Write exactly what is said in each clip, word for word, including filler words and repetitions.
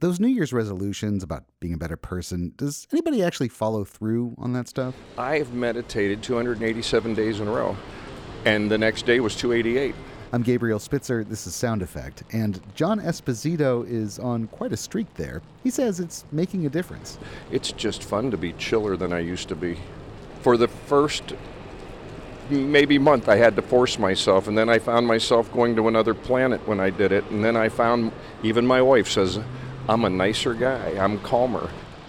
Those New Year's resolutions about being a better person, does anybody actually follow through on that stuff? I've meditated two hundred eighty-seven days in a row, and the next day was two eighty-eight. I'm Gabriel Spitzer, this is Sound Effect, and John Esposito is on quite a streak there. He says it's making a difference. It's just fun to be chiller than I used to be. For the first maybe month, I had to force myself, and then I found myself going to another planet when I did it, and then I found, even my wife says, I'm a nicer guy, I'm calmer.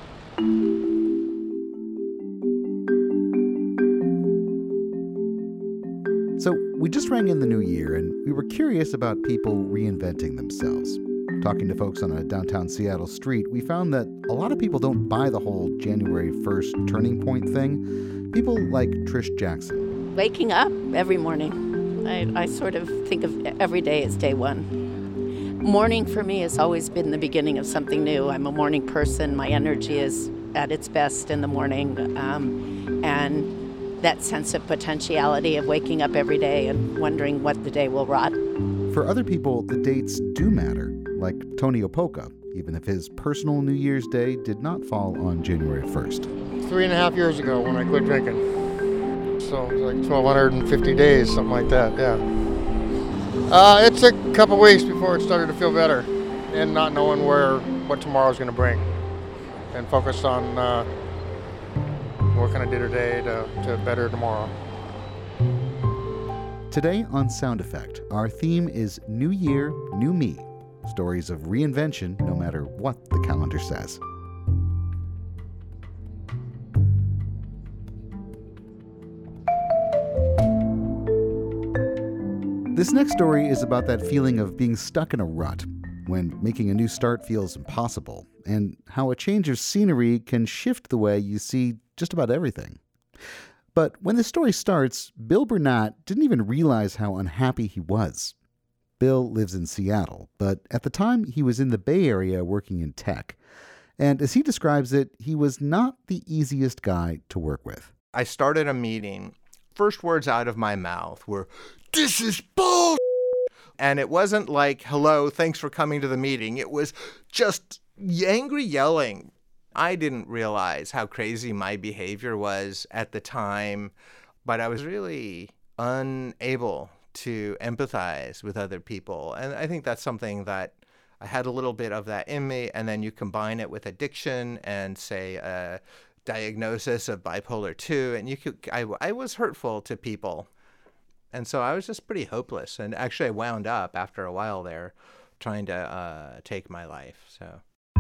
So we just rang in the new year, and we were curious about people reinventing themselves. Talking to folks on a downtown Seattle street, we found that a lot of people don't buy the whole January first turning point thing. People like Trish Jackson. Waking up every morning. I, I sort of think of every day as day one. Morning for me has always been the beginning of something new. I'm a morning person. My energy is at its best in the morning. Um, and that sense of potentiality of waking up every day and wondering what the day will rot. For other people, the dates do matter, like Tony Opoka, even if his personal New Year's Day did not fall on January first. Three and a half years ago when I quit drinking. So it was like twelve hundred fifty days, something like that, yeah. Uh, it took a couple weeks before it started to feel better and not knowing where what tomorrow's going to bring, and focus on uh, what can I do today to, to better tomorrow. Today on Sound Effect, our theme is New Year, New Me. Stories of reinvention no matter what the calendar says. This next story is about that feeling of being stuck in a rut, when making a new start feels impossible, and how a change of scenery can shift the way you see just about everything. But when the story starts, Bill Burnett didn't even realize how unhappy he was. Bill lives in Seattle, but at the time he was in the Bay Area working in tech. And as he describes it, he was not the easiest guy to work with. I started a meeting. First words out of my mouth were, "This is bull." And it wasn't like, "Hello, thanks for coming to the meeting." It was just angry yelling. I didn't realize how crazy my behavior was at the time, but I was really unable to empathize with other people. And I think that's something that I had a little bit of that in me. And then you combine it with addiction and, say, a diagnosis of bipolar two, and you could, I, I was hurtful to people. And so I was just pretty hopeless. And actually I wound up after a while there trying to uh, take my life. So.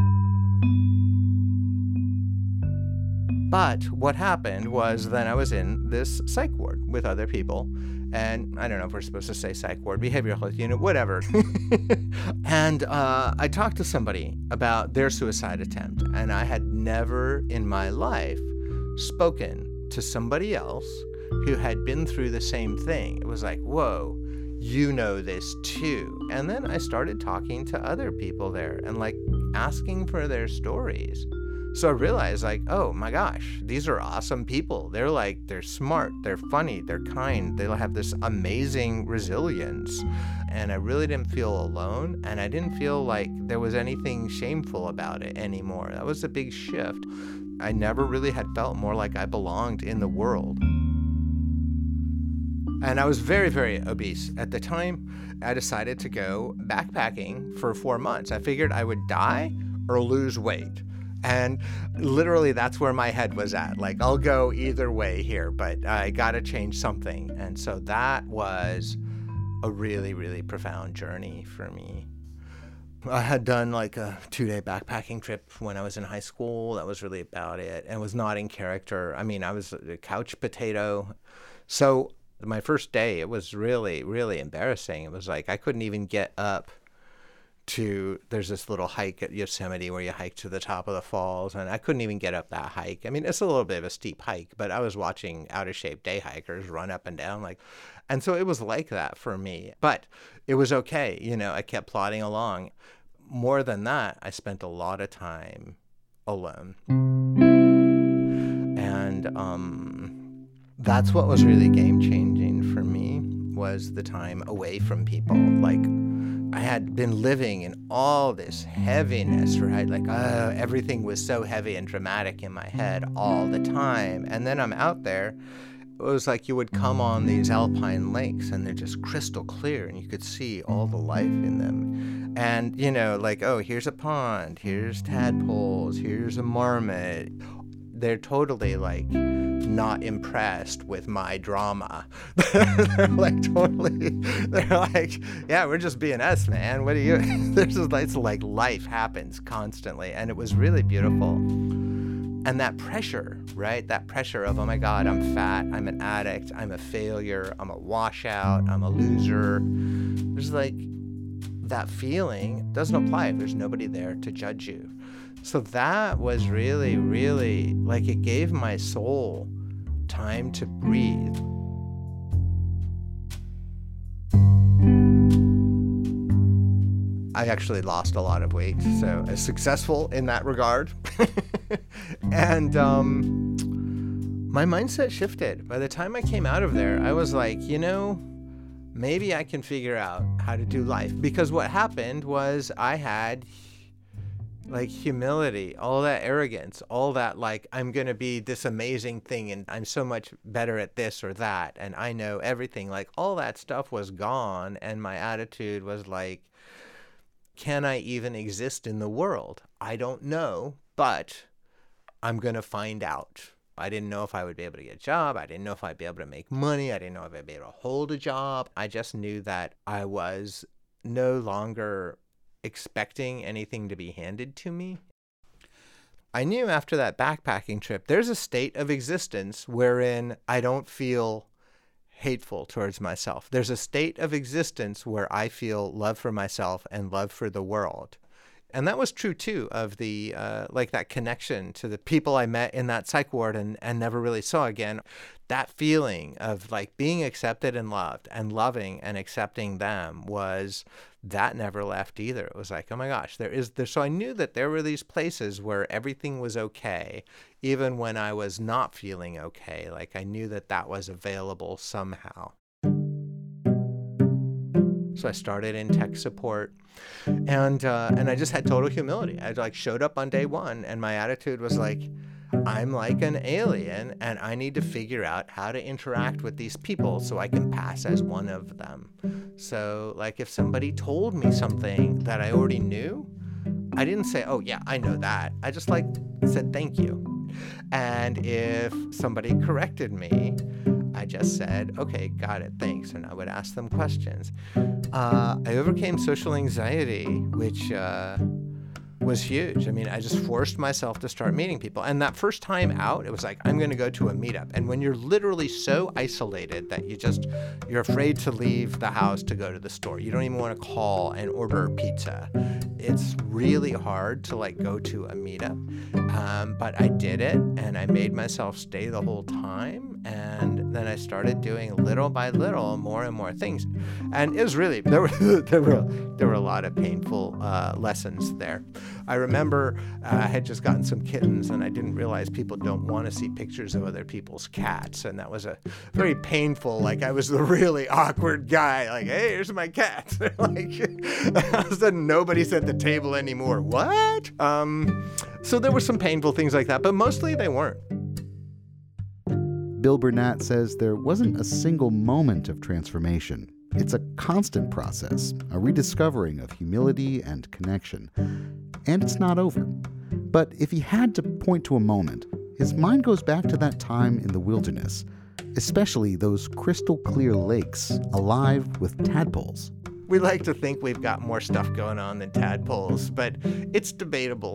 But what happened was then I was in this psych ward with other people. And I don't know if we're supposed to say psych ward, behavioral health unit, whatever. And uh, I talked to somebody about their suicide attempt. And I had never in my life spoken to somebody else who had been through the same thing. It was like, whoa, you know this too. And then I started talking to other people there and like asking for their stories. So I realized like, oh my gosh, these are awesome people. They're like, they're smart, they're funny, they're kind, they have this amazing resilience. And I really didn't feel alone, and I didn't feel like there was anything shameful about it anymore. That was a big shift. I never really had felt more like I belonged in the world. And I was very, very obese. At the time, I decided to go backpacking for four months. I figured I would die or lose weight. And literally that's where my head was at. Like, I'll go either way here, but I got to change something. And so that was a really, really profound journey for me. I had done like a two-day backpacking trip when I was in high school. That was really about it. And was not in character. I mean, I was a couch potato. So my first day, it was really, really embarrassing. It was like I couldn't even get up to, there's this little hike at Yosemite where you hike to the top of the falls, and I couldn't even get up that hike. I mean, it's a little bit of a steep hike, but I was watching out-of-shape day hikers run up and down, like, and so it was like that for me. But it was okay, you know, I kept plodding along. More than that, I spent a lot of time alone. And um, that's what was really game-changing for me, was the time away from people, like I had been living in all this heaviness, right? Like, oh, everything was so heavy and dramatic in my head all the time. And then I'm out there. It was like you would come on these alpine lakes and they're just crystal clear and you could see all the life in them. And, you know, like, oh, here's a pond, here's tadpoles, here's a marmot. They're totally like not impressed with my drama. They're like totally, they're like, yeah, we're just being us, man. What are you? There's just it's like life happens constantly. And it was really beautiful. And that pressure, right? That pressure of, oh my God, I'm fat, I'm an addict, I'm a failure, I'm a washout, I'm a loser. There's like that feeling doesn't apply if there's nobody there to judge you. So that was really, really, like it gave my soul time to breathe. I actually lost a lot of weight, so I was successful in that regard. And um, my mindset shifted. By the time I came out of there, I was like, you know, maybe I can figure out how to do life. Because what happened was I had like humility, all that arrogance, all that like, I'm going to be this amazing thing and I'm so much better at this or that and I know everything. Like all that stuff was gone and my attitude was like, can I even exist in the world? I don't know, but I'm going to find out. I didn't know if I would be able to get a job. I didn't know if I'd be able to make money. I didn't know if I'd be able to hold a job. I just knew that I was no longer expecting anything to be handed to me. I knew after that backpacking trip, there's a state of existence wherein I don't feel hateful towards myself. There's a state of existence where I feel love for myself and love for the world. And that was true too of the, uh, like that connection to the people I met in that psych ward and, and never really saw again. That feeling of like being accepted and loved and loving and accepting them was, that never left either. It was like, oh my gosh, there is there. So I knew that there were these places where everything was okay, even when I was not feeling okay. Like I knew that that was available somehow. So I started in tech support, and uh, and I just had total humility. I like showed up on day one, and my attitude was like, I'm like an alien, and I need to figure out how to interact with these people so I can pass as one of them. So like if somebody told me something that I already knew, I didn't say, oh yeah, I know that. I just like said thank you. And if somebody corrected me, I just said, okay, got it, thanks. And I would ask them questions. Uh, I overcame social anxiety, which uh, was huge. I mean, I just forced myself to start meeting people. And that first time out, it was like, I'm going to go to a meetup. And when you're literally so isolated that you just, you're afraid to leave the house to go to the store. You don't even want to call and order pizza. It's really hard to like go to a meetup. Um, but I did it and I made myself stay the whole time. And then I started doing little by little more and more things. And it was really, there were, there were, there were a lot of painful uh, lessons there. I remember uh, I had just gotten some kittens and I didn't realize people don't want to see pictures of other people's cats. And that was a very painful, like I was the really awkward guy, like, hey, here's my cat. Like, all of a sudden nobody's at the table anymore. What? Um, so there were some painful things like that, but mostly they weren't. Bill Burnett says there wasn't a single moment of transformation. It's a constant process, a rediscovering of humility and connection. And it's not over. But if he had to point to a moment, his mind goes back to that time in the wilderness, especially those crystal clear lakes alive with tadpoles. We like to think we've got more stuff going on than tadpoles, but it's debatable.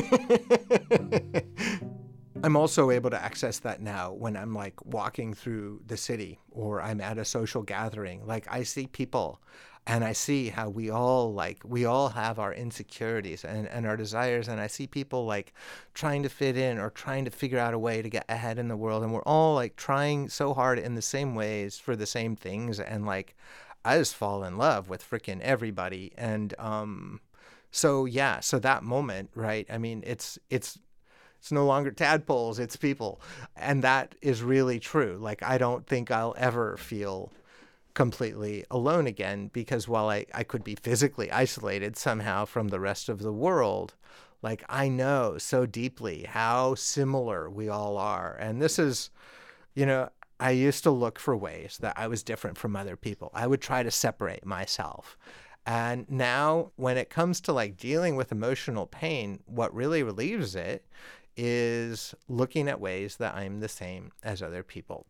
I'm also able to access that now when I'm like walking through the city or I'm at a social gathering. Like I see people and I see how we all like, we all have our insecurities and, and our desires. And I see people like trying to fit in or trying to figure out a way to get ahead in the world. And we're all like trying so hard in the same ways for the same things. And like, I just fall in love with freaking everybody. And um, so, yeah, so that moment, right? I mean, it's, it's, It's no longer tadpoles, it's people. And that is really true. Like, I don't think I'll ever feel completely alone again, because while I, I could be physically isolated somehow from the rest of the world, like I know so deeply how similar we all are. And this is, you know, I used to look for ways that I was different from other people. I would try to separate myself. And now when it comes to like dealing with emotional pain, what really relieves it is looking at ways that I'm the same as other people.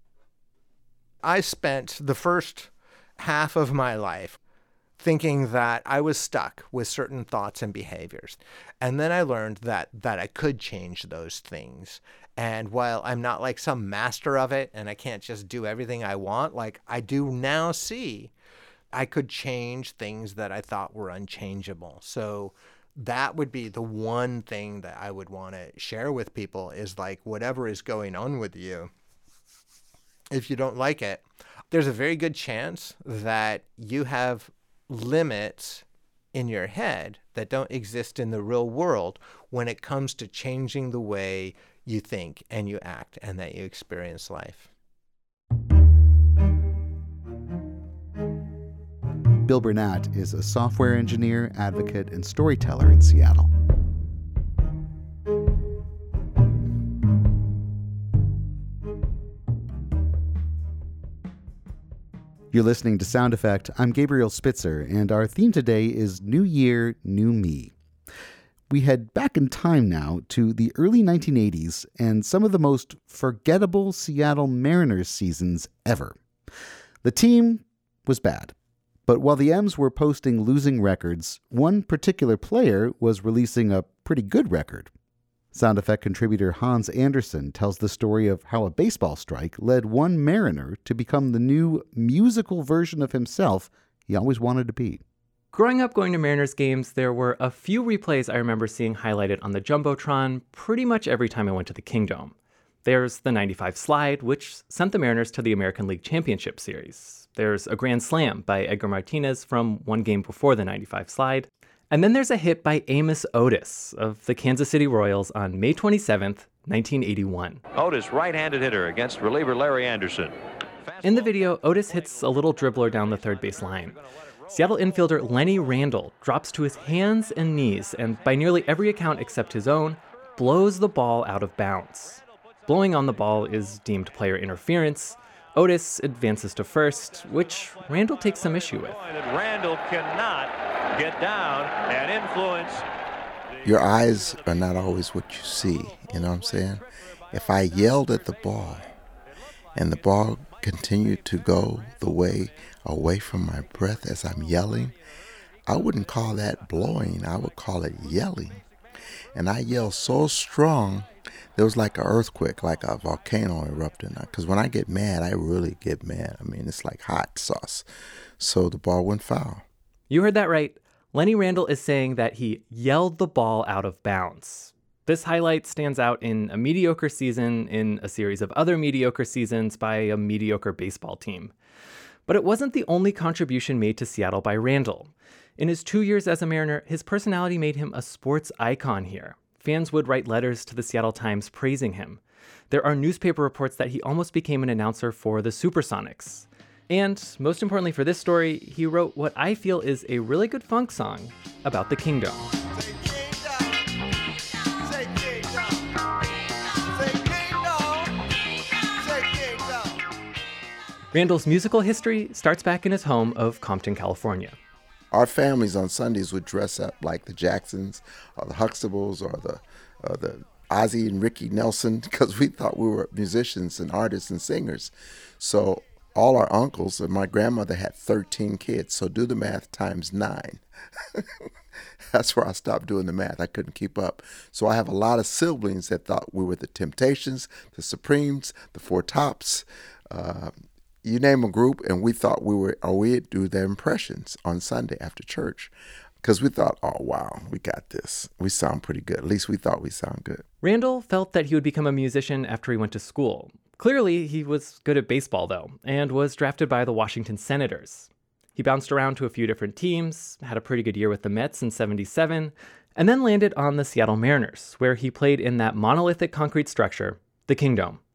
I spent the first half of my life thinking that I was stuck with certain thoughts and behaviors. And then I learned that that I could change those things. And while I'm not like some master of it and I can't just do everything I want, like I do now see I could change things that I thought were unchangeable. So that would be the one thing that I would want to share with people is like whatever is going on with you. If you don't like it, there's a very good chance that you have limits in your head that don't exist in the real world when it comes to changing the way you think and you act and that you experience life. Bill Burnett is a software engineer, advocate, and storyteller in Seattle. You're listening to Sound Effect. I'm Gabriel Spitzer, and our theme today is New Year, New Me. We head back in time now to the early nineteen eighties and some of the most forgettable Seattle Mariners seasons ever. The team was bad, but while the M's were posting losing records, one particular player was releasing a pretty good record. Sound Effect contributor Hans Anderson tells the story of how a baseball strike led one Mariner to become the new musical version of himself he always wanted to be. Growing up going to Mariners games, there were a few replays I remember seeing highlighted on the Jumbotron pretty much every time I went to the Kingdome. There's the ninety-five slide, which sent the Mariners to the American League Championship Series. There's a grand slam by Edgar Martinez from one game before the ninety-five slide. And then there's a hit by Amos Otis of the Kansas City Royals on May twenty-seventh, nineteen eighty-one. Otis, right-handed hitter against reliever Larry Anderson. In the video, Otis hits a little dribbler down the third base line. Seattle infielder Lenny Randle drops to his hands and knees and, by nearly every account except his own, blows the ball out of bounds. Blowing on the ball is deemed player interference. Otis advances to first, which Randle takes some issue with. Randle cannot get down and influence. Your eyes are not always what you see, you know what I'm saying? If I yelled at the ball and the ball continued to go the way away from my breath as I'm yelling, I wouldn't call that blowing, I would call it yelling. And I yelled so strong, there was like an earthquake, like a volcano erupting. Because when I get mad, I really get mad. I mean, it's like hot sauce. So the ball went foul. You heard that right. Lenny Randle is saying that he yelled the ball out of bounds. This highlight stands out in a mediocre season in a series of other mediocre seasons by a mediocre baseball team. But it wasn't the only contribution made to Seattle by Randle. In his two years as a Mariner, his personality made him a sports icon here. Fans would write letters to the Seattle Times praising him. There are newspaper reports that he almost became an announcer for the Supersonics. And, most importantly for this story, he wrote what I feel is a really good funk song about the Kingdome. Randle's musical history starts back in his home of Compton, California. Our families on Sundays would dress up like the Jacksons or the Huxtables or the uh, the Ozzie and Ricky Nelson because we thought we were musicians and artists and singers. So all our uncles and my grandmother had thirteen kids. So do the math times nine. That's where I stopped doing the math. I couldn't keep up. So I have a lot of siblings that thought we were the Temptations, the Supremes, the Four Tops. Uh, You name a group, and we thought we were, or we'd do their impressions on Sunday after church, because we thought, oh, wow, we got this. We sound pretty good. At least we thought we sound good. Randle felt that he would become a musician after he went to school. Clearly, he was good at baseball, though, and was drafted by the Washington Senators. He bounced around to a few different teams, had a pretty good year with the Mets in seventy-seven, and then landed on the Seattle Mariners, where he played in that monolithic concrete structure, the Kingdome.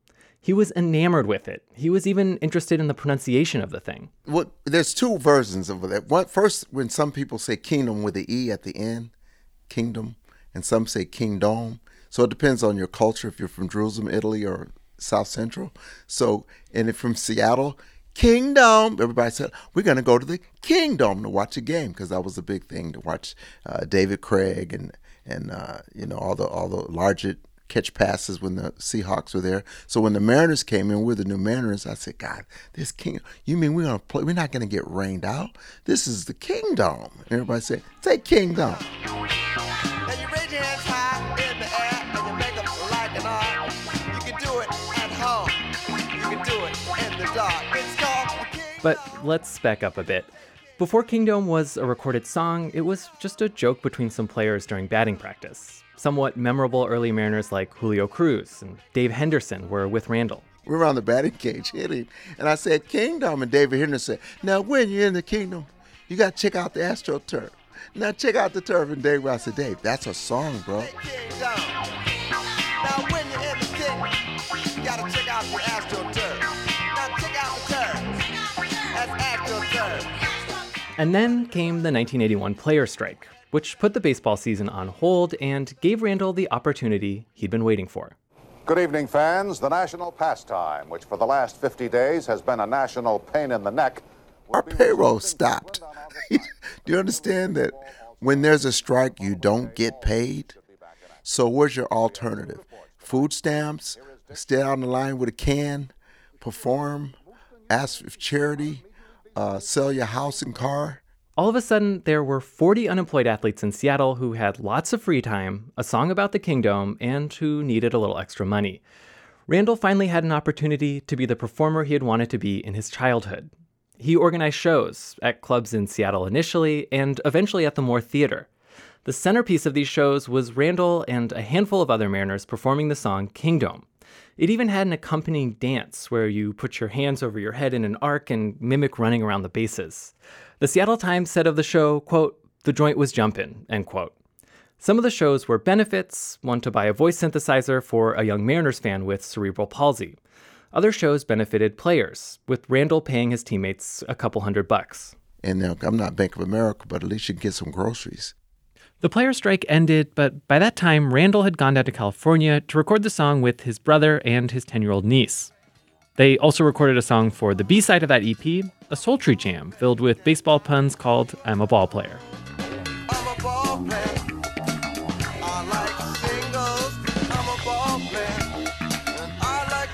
He was enamored with it. He was even interested in the pronunciation of the thing. Well, there's two versions of that. One, first, when some people say kingdom with the E at the end, kingdom, and some say kingdom. So it depends on your culture, if you're from Jerusalem, Italy, or South Central. So, and if from Seattle, Kingdom. Everybody said, we're going to go to the Kingdom to watch a game, because that was a big thing to watch uh, David Craig and, and uh, you know, all the all the larger catch passes when the Seahawks were there. So when the Mariners came in, we're the new Mariners, I said, God, this King, you mean we're going to play, we're not going to get rained out? This is the Kingdom. And everybody said, say Kingdom. And you raise your hands high in the air and you make them like an art. You can do it at home. You can do it in the dark. It's called the Kingdom. But let's back up a bit. Before Kingdom was a recorded song, it was just a joke between some players during batting practice. Somewhat memorable early Mariners like Julio Cruz and Dave Henderson were with Randall. We were on the batting cage hitting, and I said, Kingdom, and David Henderson said, now when you're in the Kingdom, you got to check out the AstroTurf. Now check out the turf. And Dave, I said, Dave, that's a song, bro. Kingdom. Now when you're in the Kingdom, you got to check out the AstroTurf. Now check out the turf. That's AstroTurf. And then came the nineteen eighty-one player strike, which put the baseball season on hold and gave Randall the opportunity he'd been waiting for. Good evening, fans. The national pastime, which for the last fifty days has been a national pain in the neck. Our payroll stopped. Do you understand that when there's a strike, you don't get paid? So where's your alternative? Food stamps, stay on the line with a can, perform, ask for charity, uh, sell your house and car? All of a sudden, there were forty unemployed athletes in Seattle who had lots of free time, a song about the Kingdom, and who needed a little extra money. Randall finally had an opportunity to be the performer he had wanted to be in his childhood. He organized shows at clubs in Seattle initially, and eventually at the Moore Theater. The centerpiece of these shows was Randall and a handful of other Mariners performing the song Kingdom. It even had an accompanying dance where you put your hands over your head in an arc and mimic running around the bases. The Seattle Times said of the show, quote, "The joint was jumpin'," end quote. Some of the shows were benefits, one to buy a voice synthesizer for a young Mariners fan with cerebral palsy. Other shows benefited players, with Randall paying his teammates a couple hundred bucks. And now, I'm not Bank of America, but at least you can get some groceries. The player strike ended, but by that time, Randall had gone down to California to record the song with his brother and his ten-year-old niece. They also recorded a song for the B-side of that E P, a sultry jam filled with baseball puns called I'm a Ball Player. I'm a ball player. I like singles. I'm a ball player. And I like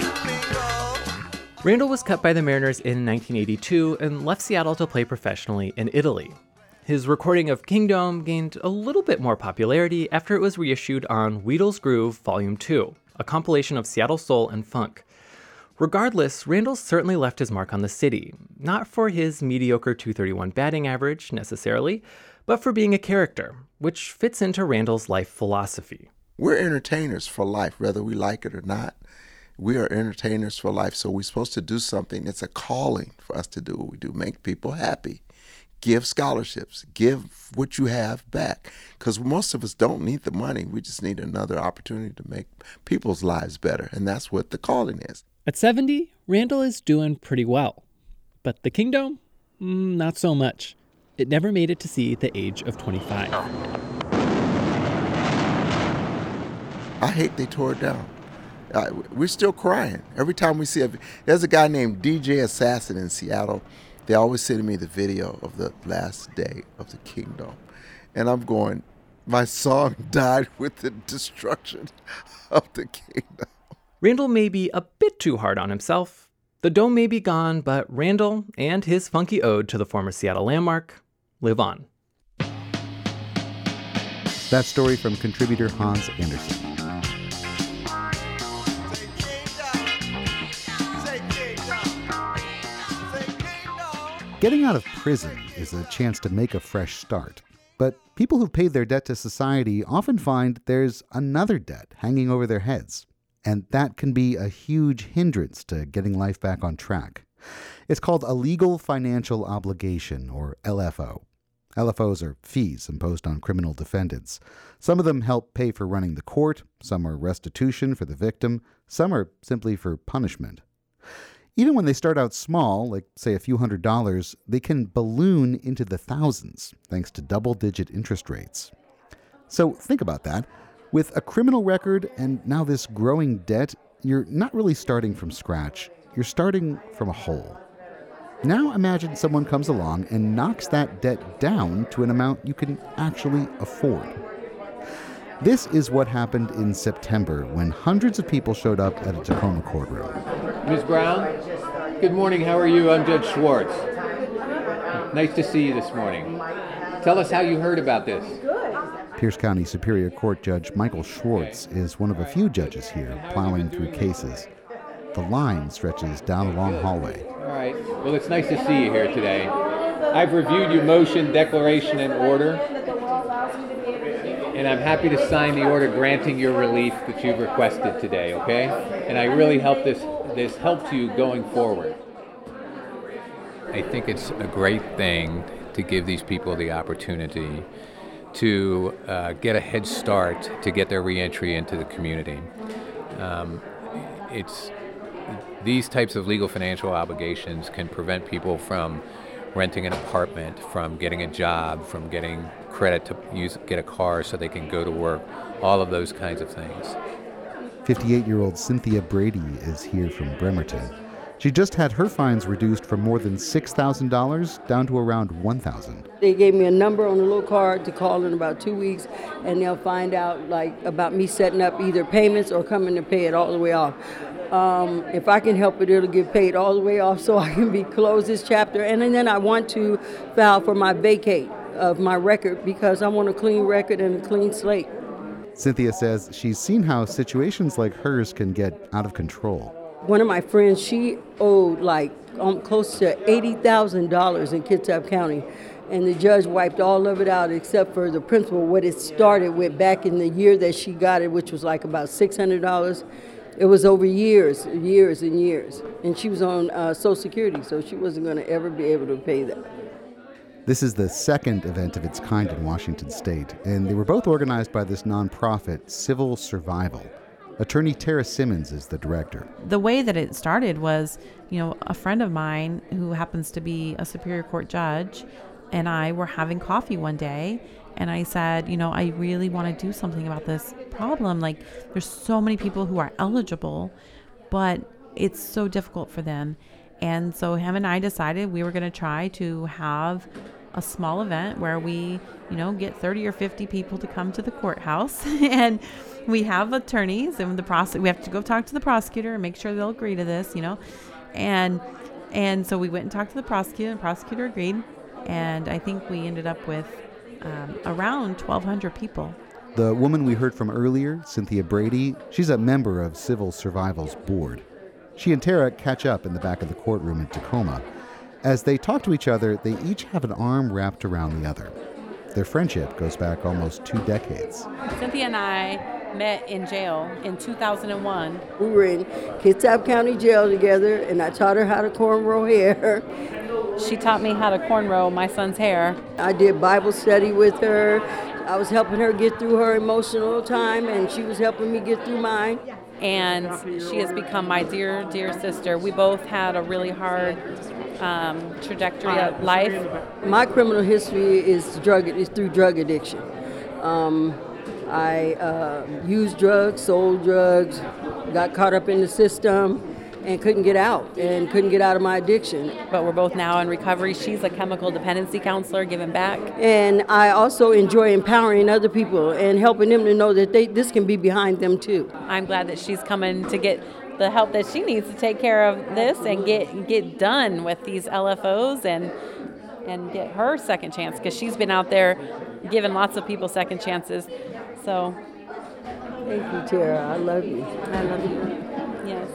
the bingo. Randall was cut by the Mariners in nineteen eighty-two and left Seattle to play professionally in Italy. His recording of Kingdom gained a little bit more popularity after it was reissued on Wheatl's Groove Volume two, a compilation of Seattle soul and funk. Regardless, Randall certainly left his mark on the city, not for his mediocre two thirty-one batting average, necessarily, but for being a character, which fits into Randall's life philosophy. We're entertainers for life, whether we like it or not. We are entertainers for life, so we're supposed to do something. It's a calling for us to do what we do, make people happy. Give scholarships, give what you have back. Because most of us don't need the money. We just need another opportunity to make people's lives better. And that's what the calling is. At seventy, Randall is doing pretty well. But the Kingdom? Mm, not so much. It never made it to see the age of twenty-five. I hate they tore it down. Uh, we're still crying. Every time we see a... There's a guy named D J Assassin in Seattle. They always send me the video of the last day of the Kingdom. And I'm going, my song died with the destruction of the Kingdom. Randall may be a bit too hard on himself. The dome may be gone, but Randall and his funky ode to the former Seattle landmark live on. That story from contributor Hans Anderson. Getting out of prison is a chance to make a fresh start. But people who've paid their debt to society often find there's another debt hanging over their heads. And that can be a huge hindrance to getting life back on track. It's called a legal financial obligation, or L F O. L F Os are fees imposed on criminal defendants. Some of them help pay for running the court, some are restitution for the victim, some are simply for punishment. Even when they start out small, like, say, a few hundred dollars, they can balloon into the thousands, thanks to double-digit interest rates. So think about that. With a criminal record and now this growing debt, you're not really starting from scratch. You're starting from a hole. Now imagine someone comes along and knocks that debt down to an amount you can actually afford. This is what happened in September when hundreds of people showed up at a Tacoma courtroom. Miz Brown, good morning. How are you? I'm Judge Schwartz. Nice to see you this morning. Tell us how you heard about this. Pierce County Superior Court Judge Michael Schwartz is one of a few judges here plowing through cases. The line stretches down a long hallway. All right. Well, it's nice to see you here today. I've reviewed your motion, declaration, and order, and I'm happy to sign the order granting your relief that you've requested today, okay? And I really hope this, this helps you going forward. I think it's a great thing to give these people the opportunity to uh, get a head start to get their reentry into the community. Um, it's these types of legal financial obligations can prevent people from renting an apartment, from getting a job, from getting credit to use get a car so they can go to work, all of those kinds of things. fifty-eight-year-old Cynthia Brady is here from Bremerton. She just had her fines reduced from more than six thousand dollars down to around one thousand dollars. They gave me a number on a little card to call in about two weeks, and they'll find out like about me setting up either payments or coming to pay it all the way off. Um, if I can help it, it'll get paid all the way off so I can be closed this chapter. And then I want to file for my vacate of my record because I want a clean record and a clean slate. Cynthia says she's seen how situations like hers can get out of control. One of my friends, she owed like um, close to eighty thousand dollars in Kitsap County, and the judge wiped all of it out except for the principal, what it started with back in the year that she got it, which was like about six hundred dollars. It was over years, years and years, and she was on uh, Social Security, so she wasn't going to ever be able to pay that. This is the second event of its kind in Washington state, and they were both organized by this nonprofit, Civil Survival. Attorney Tara Simmons is the director. The way that it started was, you know, a friend of mine who happens to be a Superior Court judge and I were having coffee one day, and I said, you know, I really want to do something about this problem. Like, there's so many people who are eligible, but it's so difficult for them. And so him and I decided we were going to try to have a small event where we, you know, get thirty or fifty people to come to the courthouse and we have attorneys and the prosec- we have to go talk to the prosecutor and make sure they'll agree to this, you know. And and so we went and talked to the prosecutor, and the prosecutor agreed. And I think we ended up with um, around twelve hundred people. The woman we heard from earlier, Cynthia Brady, she's a member of Civil Survival's board. She and Tara catch up in the back of the courtroom in Tacoma. As they talk to each other, they each have an arm wrapped around the other. Their friendship goes back almost two decades. Cynthia and I met in jail in two thousand one. We were in Kitsap County Jail together, and I taught her how to cornrow hair. She taught me how to cornrow my son's hair. I did Bible study with her. I was helping her get through her emotional time, and she was helping me get through mine. And she has become my dear, dear sister. We both had a really hard um, trajectory of life. My criminal history is drug is through drug addiction. Um, I uh, used drugs, sold drugs, got caught up in the system, and couldn't get out, and couldn't get out of my addiction. But we're both now in recovery. She's a chemical dependency counselor, giving back. And I also enjoy empowering other people and helping them to know that they this can be behind them too. I'm glad that she's coming to get the help that she needs to take care of this and get get done with these L F Os and and get her second chance, because she's been out there giving lots of people second chances. So thank you, Tara. I love you. I love you. Yes.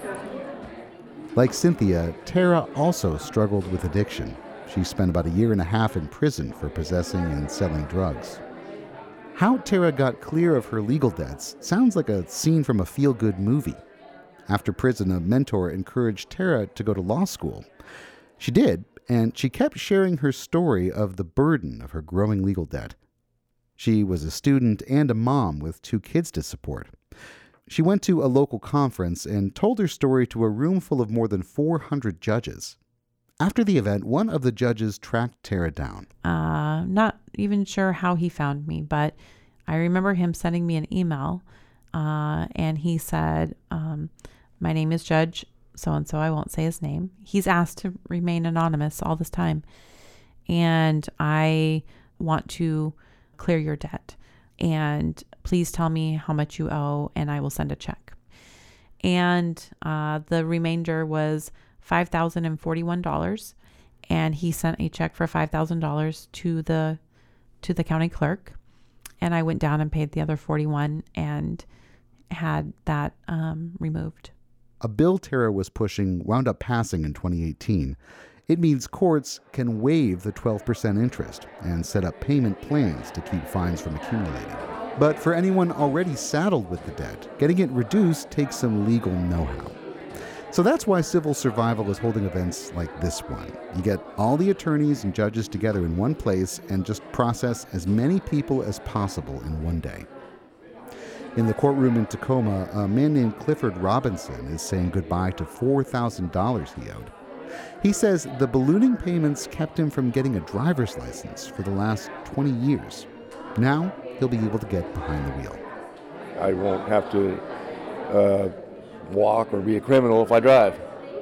Like Cynthia, Tara also struggled with addiction. She spent about a year and a half in prison for possessing and selling drugs. How Tara got clear of her legal debts sounds like a scene from a feel-good movie. After prison, a mentor encouraged Tara to go to law school. She did, and she kept sharing her story of the burden of her growing legal debt. She was a student and a mom with two kids to support. She went to a local conference and told her story to a room full of more than four hundred judges. After the event, one of the judges tracked Tara down. Uh, not even sure how he found me, but I remember him sending me an email, uh, and he said, um, my name is Judge so-and-so. I won't say his name. He's asked to remain anonymous all this time, and I want to clear your debt. And please tell me how much you owe, and I will send a check. And uh, the remainder was five thousand forty-one dollars, and he sent a check for five thousand dollars to the to the county clerk, and I went down and paid the other forty-one and had that um, removed. A bill Tara was pushing wound up passing in twenty eighteen. It means courts can waive the twelve percent interest and set up payment plans to keep fines from accumulating. But for anyone already saddled with the debt, getting it reduced takes some legal know-how. So that's why Civil Survival is holding events like this one. You get all the attorneys and judges together in one place and just process as many people as possible in one day. In the courtroom in Tacoma, a man named Clifford Robinson is saying goodbye to four thousand dollars he owed. He says the ballooning payments kept him from getting a driver's license for the last twenty years. Now he'll be able to get behind the wheel. I won't have to uh, walk or be a criminal if I drive.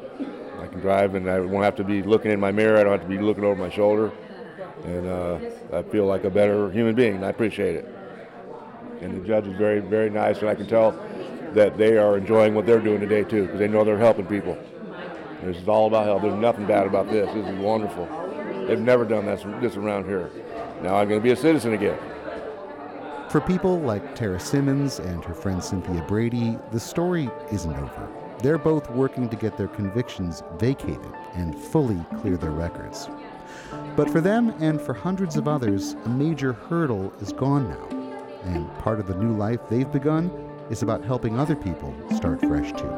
I can drive and I won't have to be looking in my mirror. I don't have to be looking over my shoulder. And uh, I feel like a better human being, and I appreciate it. And the judge is very, very nice, and I can tell that they are enjoying what they're doing today, too, because they know they're helping people. This is all about help. There's nothing bad about this. This is wonderful. They've never done this, this around here. Now I'm going to be a citizen again. For people like Tara Simmons and her friend Cynthia Brady, the story isn't over. They're both working to get their convictions vacated and fully clear their records. But for them and for hundreds of others, a major hurdle is gone now. And part of the new life they've begun is about helping other people start fresh too.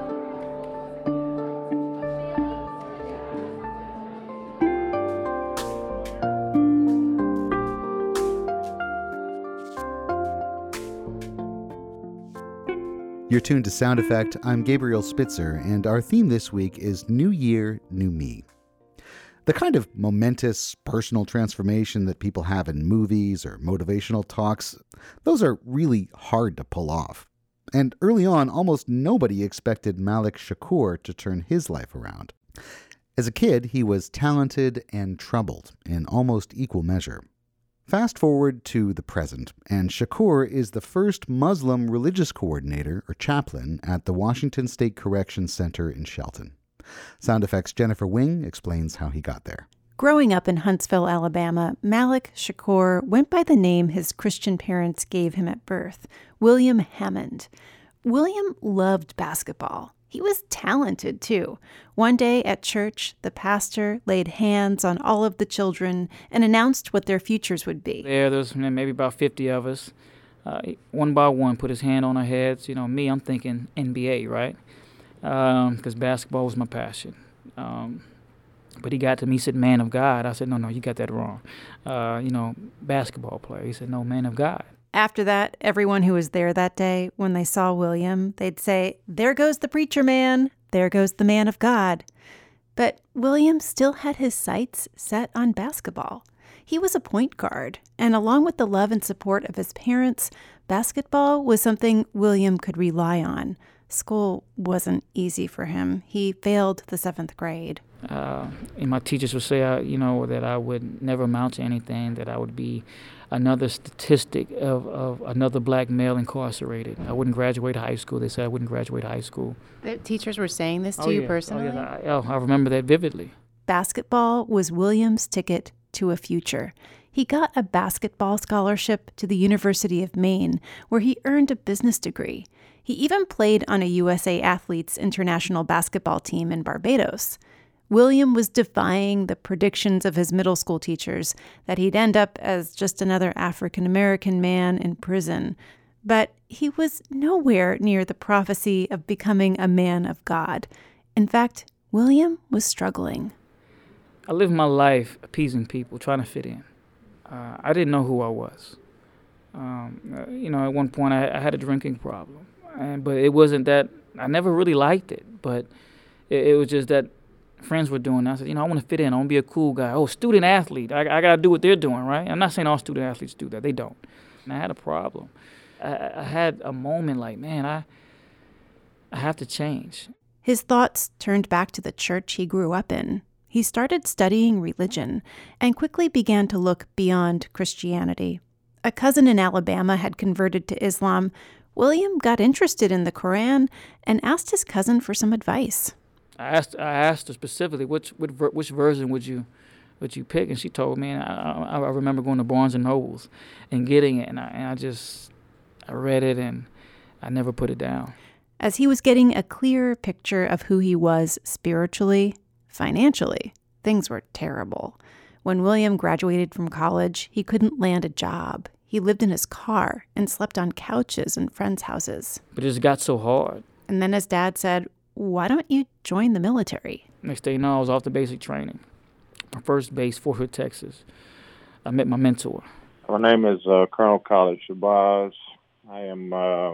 You're tuned to Sound Effect. I'm Gabriel Spitzer, and our theme this week is New Year, New Me. The kind of momentous personal transformation that people have in movies or motivational talks, those are really hard to pull off. And early on, almost nobody expected Malik Shakur to turn his life around. As a kid, he was talented and troubled in almost equal measure. Fast forward to the present, and Shakur is the first Muslim religious coordinator or chaplain at the Washington State Correction Center in Shelton. Sound Effects' Jennifer Wing explains how he got there. Growing up in Huntsville, Alabama, Malik Shakur went by the name his Christian parents gave him at birth, William Hammond. William loved basketball. He was talented, too. One day at church, the pastor laid hands on all of the children and announced what their futures would be. There, there's maybe about fifty of us. Uh, one by one, put his hand on our heads. You know, me, I'm thinking N B A, right? Because um, basketball was my passion. Um, but he got to me, he said, man of God. I said, no, no, you got that wrong. Uh, you know, basketball player. He said, no, man of God. After that, everyone who was there that day, when they saw William, they'd say, there goes the preacher man, there goes the man of God. But William still had his sights set on basketball. He was a point guard, and along with the love and support of his parents, basketball was something William could rely on. School wasn't easy for him. He failed the seventh grade. Uh, and my teachers would say, uh, you know, that I would never amount to anything, that I would be another statistic of, of another black male incarcerated. I wouldn't graduate high school. They said I wouldn't graduate high school. The teachers were saying this to oh, you yeah. personally? Oh, yeah. I, oh, I remember that vividly. Basketball was William's ticket to a future. He got a basketball scholarship to the University of Maine, where he earned a business degree. He even played on a U S A Athletes international basketball team in Barbados. William was defying the predictions of his middle school teachers that he'd end up as just another African-American man in prison. But he was nowhere near the prophecy of becoming a man of God. In fact, William was struggling. I lived my life appeasing people, trying to fit in. Uh, I didn't know who I was. Um, uh, you know, at one point I, I had a drinking problem, and but it wasn't that I never really liked it. But it, it was just that friends were doing it. I said, you know, I want to fit in. I want to be a cool guy. Oh, student athlete. I, I got to do what they're doing, right? I'm not saying all student athletes do that. They don't. And I had a problem. I, I had a moment like, man, I I have to change. His thoughts turned back to the church he grew up in. He started studying religion and quickly began to look beyond Christianity. A cousin in Alabama had converted to Islam. William got interested in the Quran and asked his cousin for some advice. I asked I asked her specifically, which which, which version would you would you pick? And she told me, and I, I remember going to Barnes and Nobles and getting it, and I, and I just, I read it, and I never put it down. As he was getting a clearer picture of who he was spiritually, financially, things were terrible. When William graduated from college, he couldn't land a job. He lived in his car and slept on couches in friends' houses. But it just got so hard. And then his dad said, why don't you join the military? Next thing you know, I was off to basic training. My first base, Fort Hood, Texas. I met my mentor. My name is uh, Colonel Khalid Shabazz. I am uh,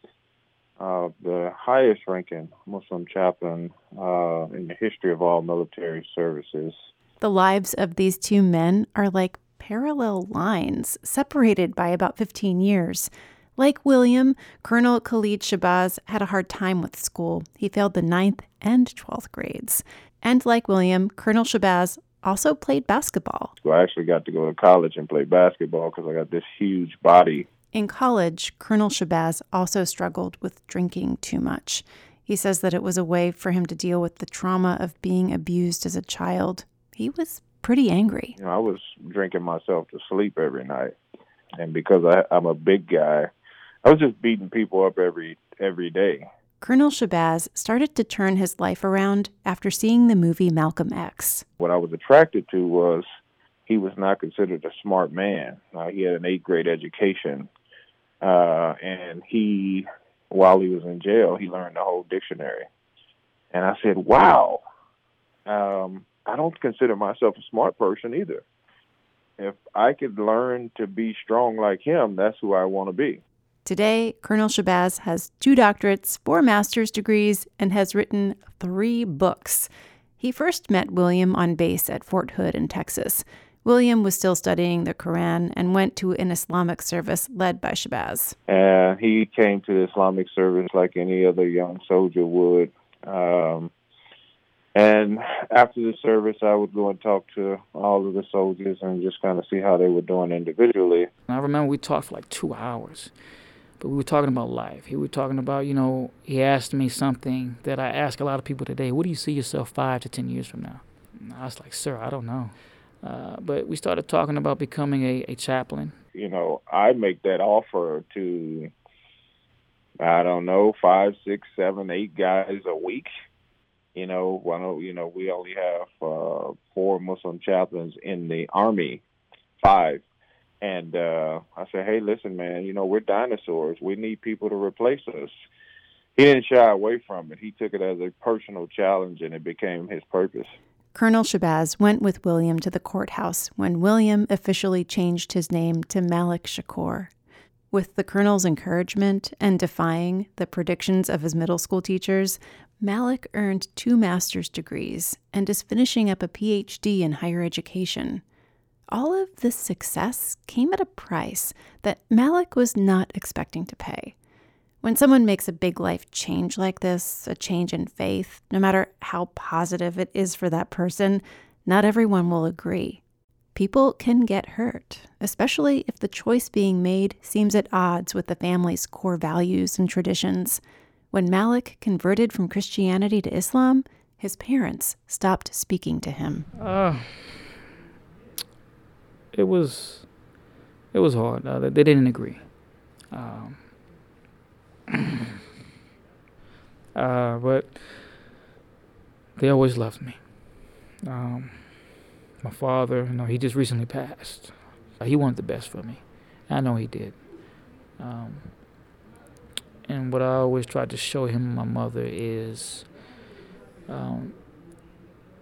uh, the highest ranking Muslim chaplain uh, in the history of all military services. The lives of these two men are like parallel lines, separated by about fifteen years. Like William, Colonel Khalid Shabazz had a hard time with school. He failed the ninth and twelfth grades. And like William, Colonel Shabazz also played basketball. So I actually got to go to college and play basketball because I got this huge body. In college, Colonel Shabazz also struggled with drinking too much. He says that it was a way for him to deal with the trauma of being abused as a child. He was pretty angry. You know, I was drinking myself to sleep every night. And because I, I'm a big guy, I was just beating people up every every day. Colonel Shabazz started to turn his life around after seeing the movie Malcolm X. What I was attracted to was he was not considered a smart man. Uh, he had an eighth grade education. Uh, and he, while he was in jail, he learned the whole dictionary. And I said, wow, um, I don't consider myself a smart person either. If I could learn to be strong like him, that's who I want to be. Today, Colonel Shabazz has two doctorates, four master's degrees, and has written three books. He first met William on base at Fort Hood in Texas. William was still studying the Quran and went to an Islamic service led by Shabazz. And he came to the Islamic service like any other young soldier would. Um, and after the service, I would go and talk to all of the soldiers and just kind of see how they were doing individually. I remember we talked for like two hours. But we were talking about life. He was talking about, you know, he asked me something that I ask a lot of people today. What do you see yourself five to ten years from now? And I was like, sir, I don't know. Uh, but we started talking about becoming a, a chaplain. You know, I make that offer to, I don't know, five, six, seven, eight guys a week. You know, I know, you know, we only have uh, four Muslim chaplains in the Army, five. And uh, I said, hey, listen, man, you know, we're dinosaurs. We need people to replace us. He didn't shy away from it. He took it as a personal challenge, and it became his purpose. Colonel Shabazz went with William to the courthouse when William officially changed his name to Malik Shakur. With the colonel's encouragement and defying the predictions of his middle school teachers, Malik earned two master's degrees and is finishing up a P H D in higher education. All of this success came at a price that Malik was not expecting to pay. When someone makes a big life change like this, a change in faith, no matter how positive it is for that person, not everyone will agree. People can get hurt, especially if the choice being made seems at odds with the family's core values and traditions. When Malik converted from Christianity to Islam, his parents stopped speaking to him. Uh. It was, it was hard. Uh, they didn't agree. Um, uh, but they always loved me. Um, my father, you know, he just recently passed. He wanted the best for me. I know he did. Um, and what I always tried to show him and my mother is um,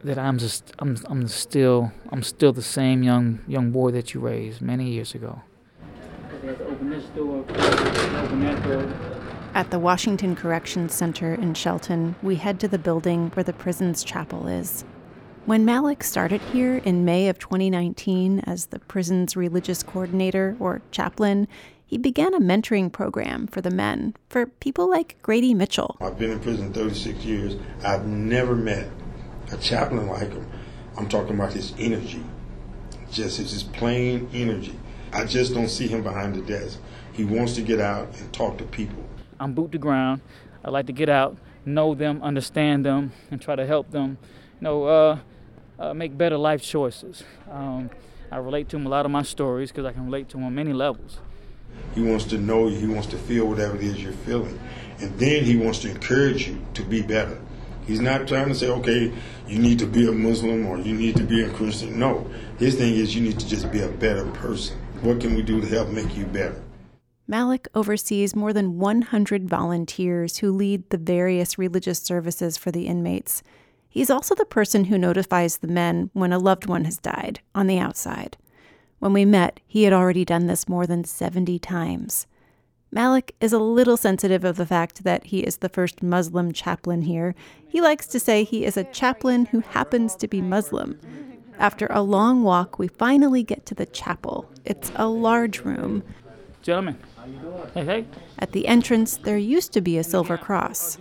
that I'm just I'm I'm still I'm still the same young young boy that you raised many years ago. They have to open this door, open that door. At the Washington Corrections Center in Shelton, we head to the building where the prison's chapel is. When Malik started here in May of twenty nineteen as the prison's religious coordinator, or chaplain, he began a mentoring program for the men, for people like Grady Mitchell. I've been in prison thirty-six years. I've never met a chaplain like him. I'm talking about his energy. Just his plain energy. I just don't see him behind the desk. He wants to get out and talk to people. I'm boot to ground. I like to get out, know them, understand them, and try to help them, you know, uh, uh, make better life choices. Um, I relate to him a lot of my stories because I can relate to him on many levels. He wants to know you. He wants to feel whatever it is you're feeling. And then he wants to encourage you to be better. He's not trying to say, okay, you need to be a Muslim or you need to be a Christian. No. His thing is you need to just be a better person. What can we do to help make you better? Malik oversees more than one hundred volunteers who lead the various religious services for the inmates. He's also the person who notifies the men when a loved one has died on the outside. When we met, he had already done this more than seventy times. Malik is a little sensitive of the fact that he is the first Muslim chaplain here. He likes to say he is a chaplain who happens to be Muslim. After a long walk, we finally get to the chapel. It's a large room. Gentlemen, hey, hey. At the entrance, there used to be a silver cross.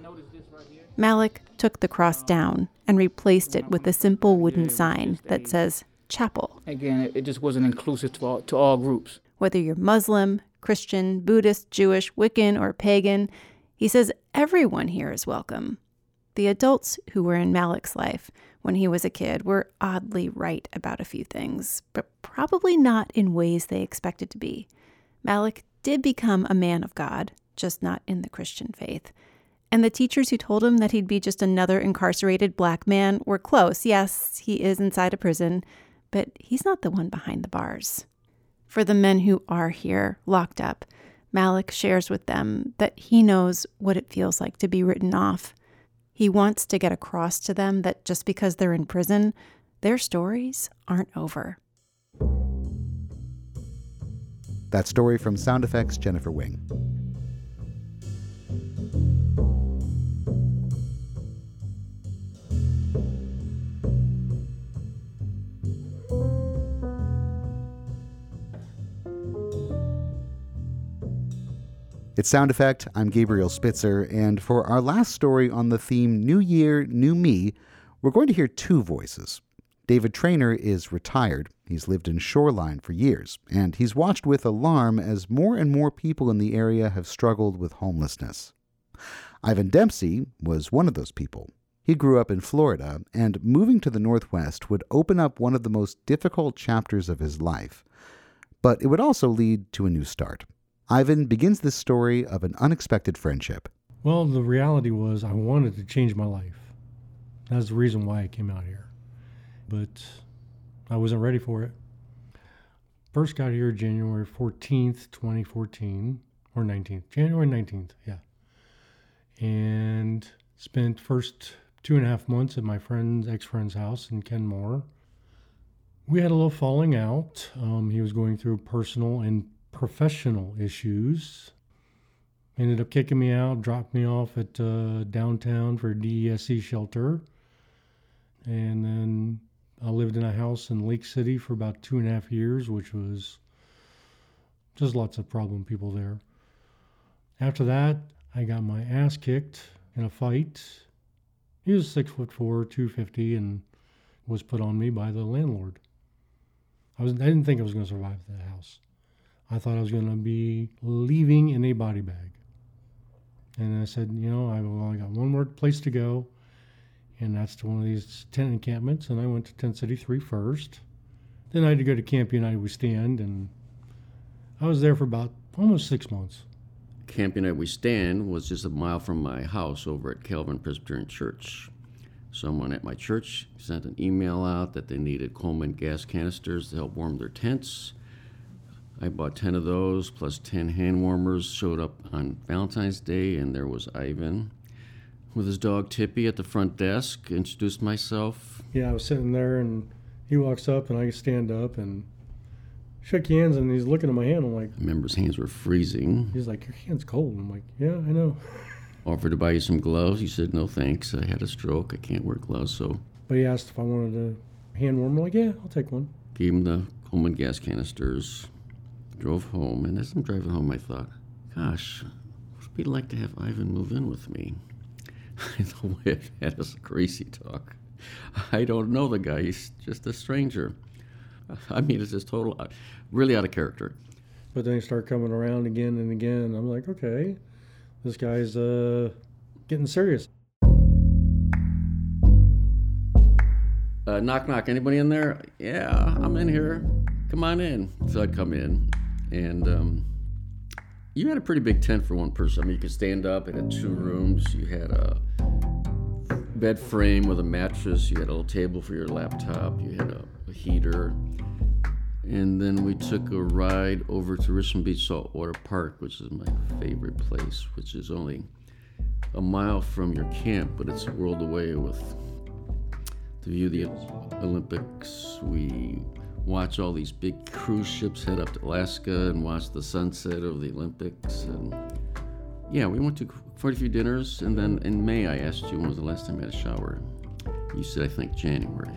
Malik took the cross down and replaced it with a simple wooden sign that says chapel. Again, it just wasn't inclusive to all, to all groups. Whether you're Muslim, Christian, Buddhist, Jewish, Wiccan, or pagan, he says everyone here is welcome. The adults who were in Malik's life when he was a kid were oddly right about a few things, but probably not in ways they expected to be. Malik did become a man of God, just not in the Christian faith. And the teachers who told him that he'd be just another incarcerated black man were close. Yes, he is inside a prison, but he's not the one behind the bars. For the men who are here, locked up, Malik shares with them that he knows what it feels like to be written off. He wants to get across to them that just because they're in prison, their stories aren't over. That story from Sound Effects, Jennifer Wing. It's Sound Effect. I'm Gabriel Spitzer, and for our last story on the theme New Year, New Me, we're going to hear two voices. David Traynor is retired. He's lived in Shoreline for years, and he's watched with alarm as more and more people in the area have struggled with homelessness. Ivan Dempsey was one of those people. He grew up in Florida, and moving to the Northwest would open up one of the most difficult chapters of his life. But it would also lead to a new start. Ivan begins this story of an unexpected friendship. Well, the reality was I wanted to change my life. That's the reason why I came out here. But I wasn't ready for it. First got here January fourteenth, twenty fourteen, or nineteenth. January nineteenth, yeah. And spent first two and a half months at my friend's, ex-friend's house in Kenmore. We had a little falling out. Um, he was going through personal and professional issues. Ended up kicking me out, dropped me off at uh, downtown for a D E S C shelter. And then I lived in a house in Lake City for about two and a half years, which was just lots of problem people there. After that, I got my ass kicked in a fight. He was six foot four, two fifty, and was put on me by the landlord. I was I didn't think I was going to survive the house. I thought I was going to be leaving in a body bag. And I said, you know, I, well, I got one more place to go, and that's to one of these tent encampments, and I went to Tent City three first. Then I had to go to Camp United We Stand, and I was there for about almost six months. Camp United We Stand was just a mile from my house over at Calvin Presbyterian Church. Someone at my church sent an email out that they needed Coleman gas canisters to help warm their tents. I bought ten of those, plus ten hand warmers, showed up on Valentine's Day, and there was Ivan, with his dog Tippy at the front desk, introduced myself. Yeah, I was sitting there, and he walks up, and I stand up, and shook hands, and he's looking at my hand. I'm like... I remember his hands were freezing. He's like, your hand's cold. I'm like, yeah, I know. Offered to buy you some gloves. You said, no thanks. I had a stroke. I can't wear gloves, so... But he asked if I wanted a hand warmer. I'm like, yeah, I'll take one. Gave him the Coleman gas canisters. Drove home, and as I'm driving home, I thought, gosh, what would it be like to have Ivan move in with me? The way I've had us crazy talk. I don't know the guy. He's just a stranger. I mean, it's just total, really out of character. But then he started coming around again and again. I'm like, okay, this guy's uh, getting serious. Uh, knock, knock. Anybody in there? Yeah, I'm in here. Come on in. So I'd come in, and um, you had a pretty big tent for one person. I mean, you could stand up. It had two rooms. You had a bed frame with a mattress. You had a little table for your laptop. You had a, a heater. And then we took a ride over to Richmond Beach Saltwater Park, which is my favorite place, which is only a mile from your camp, but it's a world away with to view the Olympics. We watch all these big cruise ships head up to Alaska and watch the sunset of the Olympics. And yeah, we went to quite a few dinners. And then in May, I asked you when was the last time you had a shower. You said, I think, January.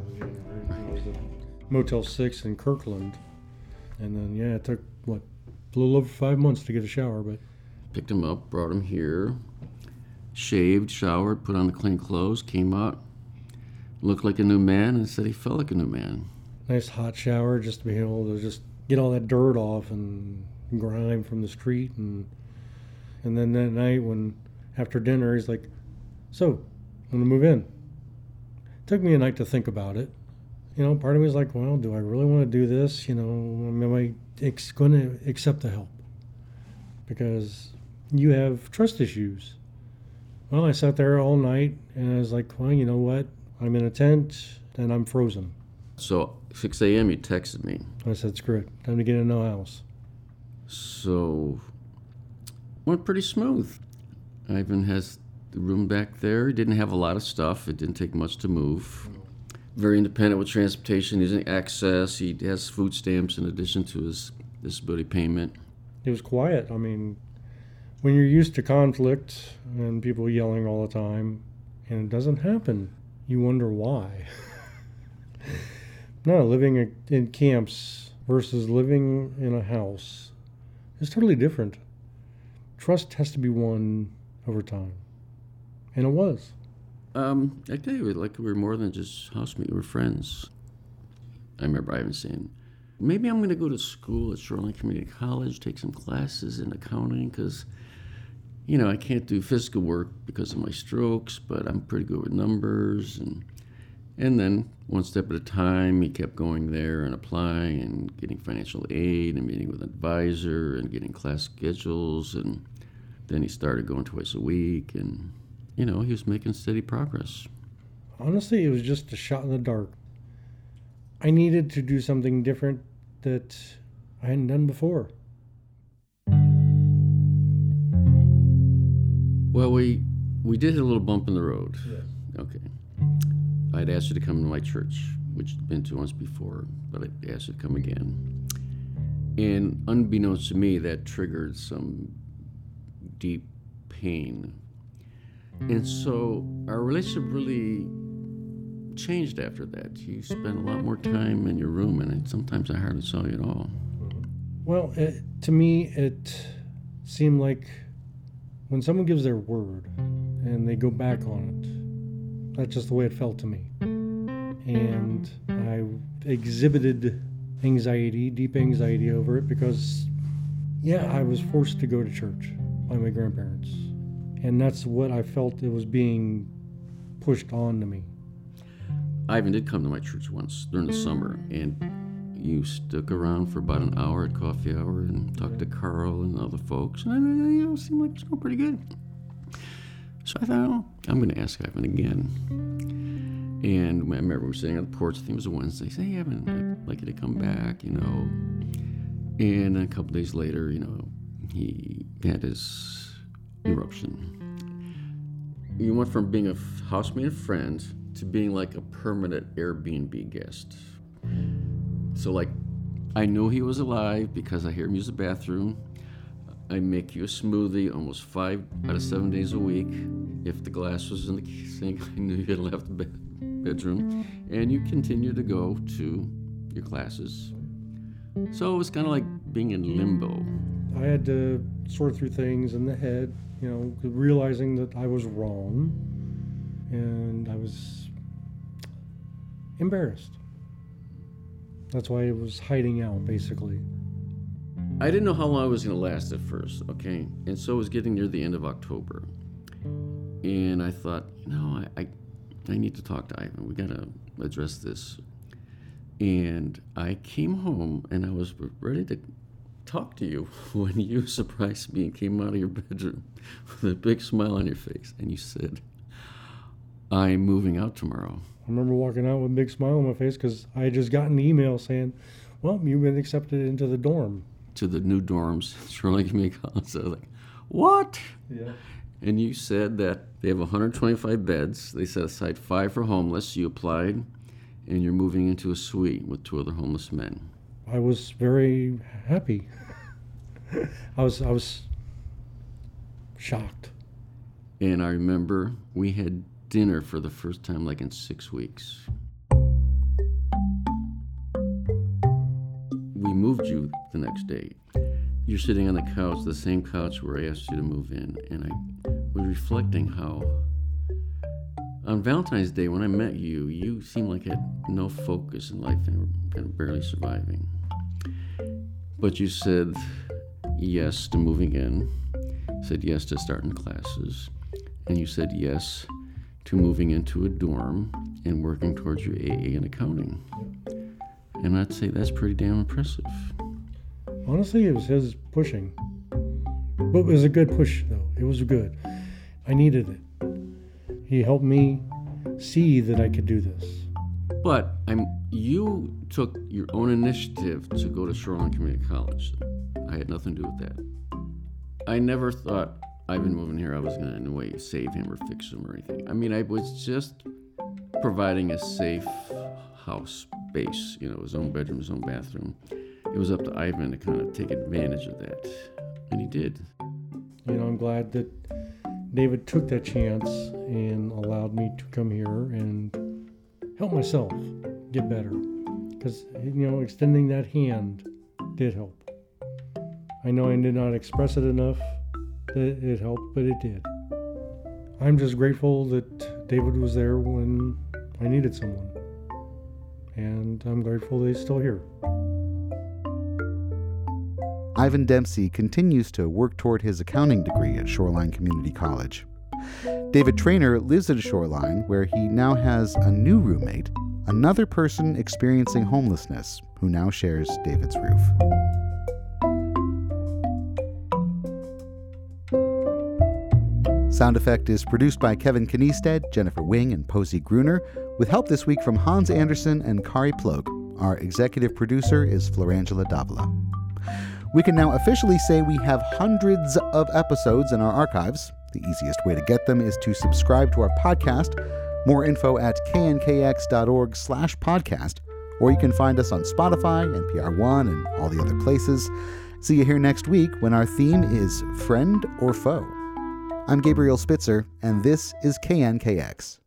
Motel six in Kirkland. And then, yeah, it took, what, a little over five months to get a shower, but... Picked him up, brought him here, shaved, showered, put on the clean clothes, came out, looked like a new man, and said he felt like a new man. Nice hot shower just to be able to just get all that dirt off and grime from the street. And and then that night when, after dinner, he's like, so, I'm gonna move in. It took me a night to think about it. You know, part of me was like, well, do I really want to do this? You know, am I ex- going to accept the help? Because you have trust issues. Well, I sat there all night, and I was like, well, you know what? I'm in a tent, and I'm frozen. So, six a.m., you texted me. I said, screw it. Time to get in no house. So, went pretty smooth. Ivan has the room back there. He didn't have a lot of stuff. It didn't take much to move. Very independent with transportation, using access. He has food stamps in addition to his disability payment. It was quiet. I mean, when you're used to conflict and people yelling all the time, and it doesn't happen, you wonder why. No, living in camps versus living in a house is totally different. Trust has to be won over time. And it was. Um, I tell you, like we were more than just housemates, we were friends. I remember Ivan saying, maybe I'm going to go to school at Shoreline Community College, take some classes in accounting, because, you know, I can't do physical work because of my strokes, but I'm pretty good with numbers. And and then one step at a time, he kept going there and applying and getting financial aid and meeting with an advisor and getting class schedules. And then he started going twice a week, and you know, he was making steady progress. Honestly, it was just a shot in the dark. I needed to do something different that I hadn't done before. Well, we we did hit a little bump in the road. Yes. Okay. I'd asked you to come to my church, which I'd been to once before, but I asked you to come again. And unbeknownst to me, that triggered some deep pain. And so our relationship really changed after that. You spent a lot more time in your room, and sometimes I hardly saw you at all. Well, it, to me, it seemed like when someone gives their word and they go back on it, that's just the way it felt to me. And I exhibited anxiety, deep anxiety over it because, yeah, I was forced to go to church by my grandparents. And that's what I felt it was being pushed on to me. Ivan did come to my church once during the summer, and you stuck around for about an hour at coffee hour and talked to Carl and other folks, and you know, it seemed like it was going pretty good. So I thought, oh, I'm going to ask Ivan again. And I remember we were sitting on the porch, I think it was a Wednesday, say, hey, Ivan, I'd like you to come back, you know. And a couple days later, you know, he had his eruption. You went from being a housemate and friend to being like a permanent Airbnb guest. So like, I knew he was alive because I hear him use the bathroom. I make you a smoothie almost five out of seven days a week. If the glass was in the sink, I knew you had left the bed- bedroom. And you continue to go to your classes. So it was kind of like being in limbo. I had to sort through things in the head, you know, realizing that I was wrong. And I was embarrassed. That's why I was hiding out, basically. I didn't know how long it was going to last at first, okay? And so it was getting near the end of October. And I thought, you know, I, I, I need to talk to Ivan. We got to address this. And I came home and I was ready to talk to you when you surprised me and came out of your bedroom with a big smile on your face. And you said, I'm moving out tomorrow. I remember walking out with a big smile on my face because I had just gotten an email saying, well, you've been accepted into the dorm. To the new dorms, Shoreline Community College. So I was like, what? Yeah. And you said that they have one hundred twenty-five beds. They set aside five for homeless. You applied, and you're moving into a suite with two other homeless men. I was very happy. I was I was shocked. And I remember we had dinner for the first time like in six weeks. We moved you the next day. You're sitting on the couch, the same couch where I asked you to move in, and I was reflecting how on Valentine's Day when I met you, you seemed like you had no focus in life and were kind of barely surviving. But you said yes to moving in, said yes to starting classes, and you said yes to moving into a dorm and working towards your A A in accounting. And I'd say that's pretty damn impressive. Honestly, it was his pushing. But it was a good push, though. It was good. I needed it. He helped me see that I could do this. But I'm, you took your own initiative to go to Shoreline Community College. I had nothing to do with that. I never thought Ivan moving here, I was going to in a way save him or fix him or anything. I mean, I was just providing a safe house space, you know, his own bedroom, his own bathroom. It was up to Ivan to kind of take advantage of that, and he did. You know, I'm glad that David took that chance and allowed me to come here and help myself get better. Because, you know, extending that hand did help. I know I did not express it enough that it helped, but it did. I'm just grateful that David was there when I needed someone. And I'm grateful that he's still here. Ivan Dempsey continues to work toward his accounting degree at Shoreline Community College. David Trainer lives at Shoreline, where he now has a new roommate, another person experiencing homelessness, who now shares David's roof. Sound Effect is produced by Kevin Kniestead, Jennifer Wing, and Posey Gruner, with help this week from Hans Anderson and Kari Plog. Our executive producer is Florangela Davila. We can now officially say we have hundreds of episodes in our archives. The easiest way to get them is to subscribe to our podcast. More info at knkx.org slash podcast, or you can find us on Spotify, N P R One, and all the other places. See you here next week when our theme is Friend or Foe. I'm Gabriel Spitzer, and this is K N K X.